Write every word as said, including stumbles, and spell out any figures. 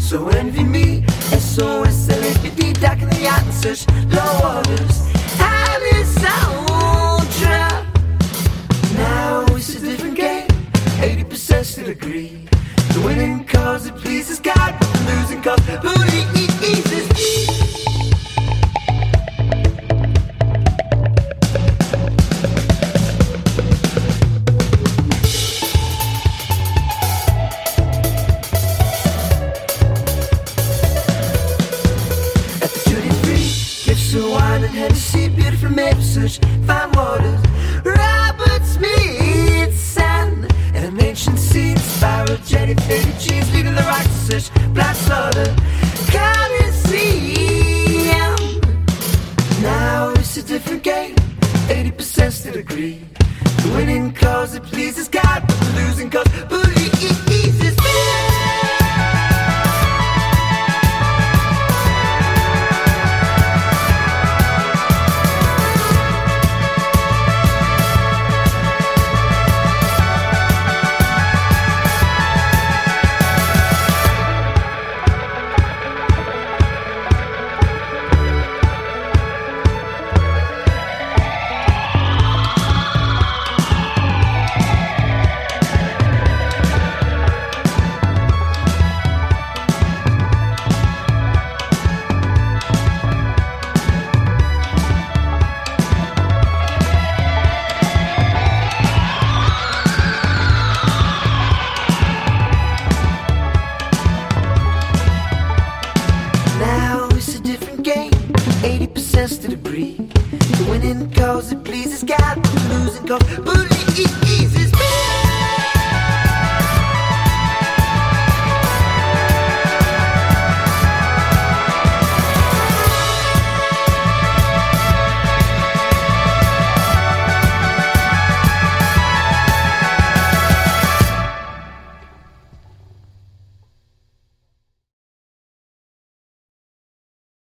So envy me, S O S L A P D, dark in the answers, low waters, have it soundtrack. Now it's a different game, eighty percent still agree. The winning cause it pleases God, but the losing cause pleases me. Hennessy, beautiful maple such fine waters, Robert Smith sand, and an ancient seed, spiral jetty, faded cheese, leading the rock to such black slaughter, Coliseum. Now it's a different game, eighty percent still agree. The winning cause it pleases God, but the losing cause pleases me. To the breed. The winning cause it pleases God, the losing cause pleases